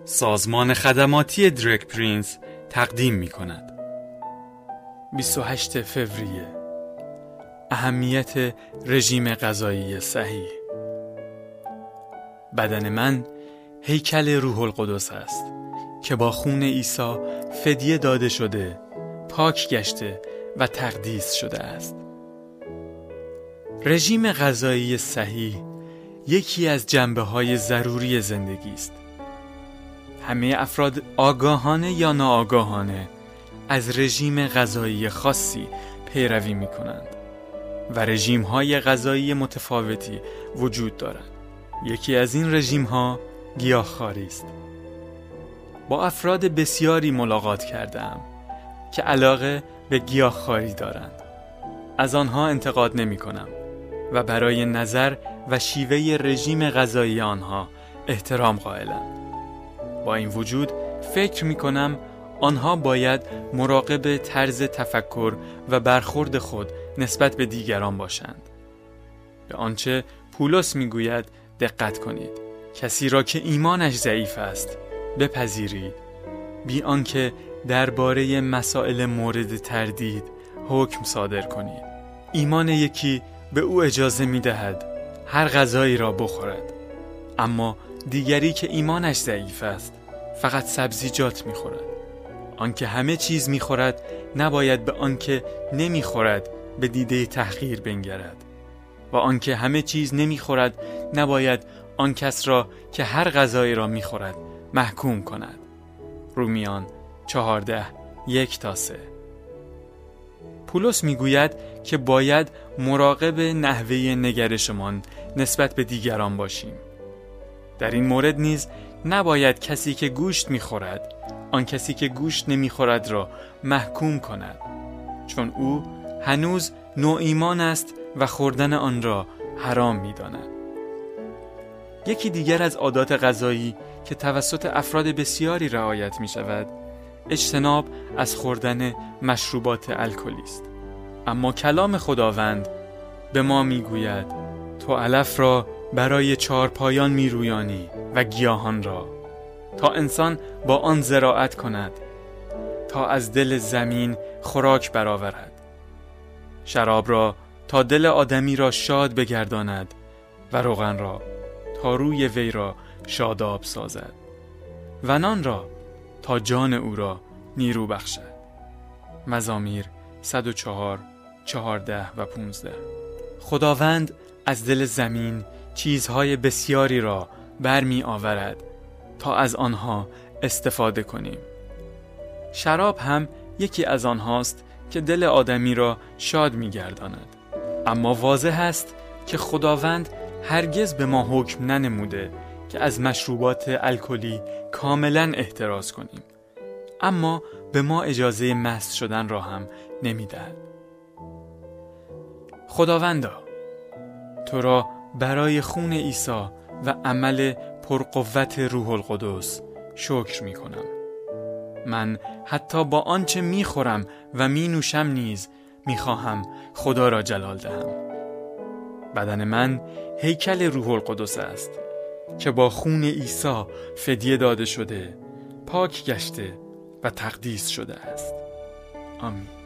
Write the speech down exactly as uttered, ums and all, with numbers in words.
سازمان خدماتی درگ پرینس تقدیم می کند. بیست و هشتم فوریه، اهمیت رژیم غذایی صحیح. بدن من هیکل روح القدس است که با خون عیسی فدیه داده شده، پاک گشته و تقدیس شده است. رژیم غذایی صحیح یکی از جنبه‌های ضروری زندگی است. همه افراد آگاهانه یا ناآگاهانه از رژیم غذایی خاصی پیروی می‌کنند و رژیم‌های غذایی متفاوتی وجود دارند. یکی از این رژیم‌ها گیاهخواری است. با افراد بسیاری ملاقات کردم که علاقه به گیاهخواری دارند. از آنها انتقاد نمی‌کنم و برای نظر و شیوه رژیم غذایی آنها احترام قائلم. با این وجود فکر می‌کنم آنها باید مراقب طرز تفکر و برخورد خود نسبت به دیگران باشند. به آنچه پولس می‌گوید دقت کنید. کسی را که ایمانش ضعیف است بپذیرید، بی آنکه درباره مسائل مورد تردید حکم صادر کنید. ایمان یکی به او اجازه می‌دهد هر غذایی را بخورد، اما دیگری که ایمانش ضعیف است فقط سبزیجات می‌خورد. آنکه همه چیز می‌خورد نباید به آنکه نمی‌خورد به دیده تحقیر بنگرد و آنکه همه چیز نمی‌خورد نباید آن کس را که هر غذایی را می‌خورد محکوم کند. رومیان چهارده یک تا سه. پولس میگوید که باید مراقب نحوه نگرشمان نسبت به دیگران باشیم. در این مورد نیز نباید کسی که گوشت می‌خورد آن کسی که گوشت نمی‌خورد را محکوم کند، چون او هنوز نوایمان است و خوردن آن را حرام می‌داند. یکی دیگر از عادات غذایی که توسط افراد بسیاری رعایت می‌شود، اجتناب از خوردن مشروبات الکلی است. اما کلام خداوند به ما می‌گوید تو علف را برای چارپایان می‌رویانی و گیاهان را، تا انسان با آن زراعت کند، تا از دل زمین خوراک برآورد. شراب را تا دل آدمی را شاد بگرداند و روغن را تا روی وی را شاداب سازد و نان را تا جان او را نیرو بخشد. مزامیر صد و چهار، چهارده و پانزده. خداوند از دل زمین چیزهای بسیاری را برمی آورد تا از آنها استفاده کنیم. شراب هم یکی از آنهاست که دل آدمی را شاد می گرداند. اما واضح است که خداوند هرگز به ما حکم ننموده که از مشروبات الکلی کاملا احتراز کنیم، اما به ما اجازه مست شدن را هم نمی‌دهد. خداوندا، تو را برای خون عیسی و عمل پرقوت روح القدس شکر می‌کنم. من حتی با آنچه می‌خورم و می‌نوشم نیز می‌خواهم خدا را جلال دهم. بدن من هیکل روح القدس است که با خون عیسی فدیه داده شده، پاک گشته و تقدیس شده است. آمین.